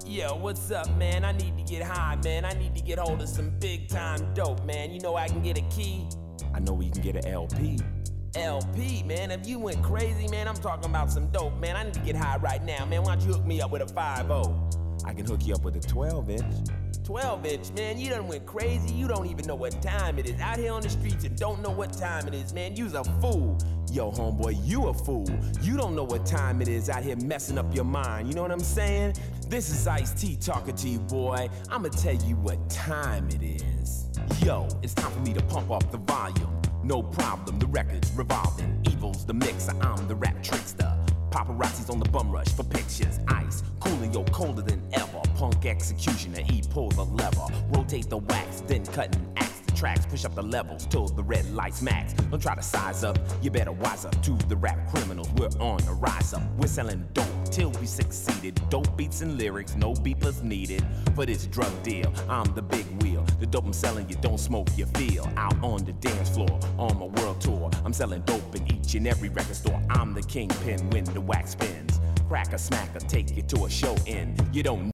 Yo, what's up, man? I need to get high, man. I need to get hold of some big time dope, man. You know I can get a key. I know we can get an LP. LP, man. If you went crazy, man, I'm talking about some dope, man. I need to get high right now, man. Why don't you hook me up with a 5-0? I can hook you up with a 12-inch. 12-inch, man. You done went crazy. You don't even know what time it is. Out here on the streets and don't know what time it is, man. You's a fool. Yo, homeboy, you a fool. You don't know what time it is out here messing up your mind. You know what I'm saying? This is Ice-T talking to you, boy. I'ma tell you what time it is. Yo, it's time for me to pump up the volume. No problem, the record's revolving. Evil's the mixer, I'm the rap trickster. Paparazzi's on the bum rush for pictures. Ice, Coolio, colder than ever. Punk executioner, he pulls a lever. Rotate the wax, then cut and axe the tracks. Push up the levels till the red lights max. Don't try to size up, you better wise up to the rap criminals. We're on the rise up. We're selling dope till we succeeded. Dope beats and lyrics, no beeplers needed. For this drug deal, I'm the big wheel. The dope I'm selling, you don't smoke, you feel. Out on the dance floor, on my world tour. I'm selling dope in each and every record store. I'm the kingpin when the wax spins. Crack a smack or take you to a show in. You don't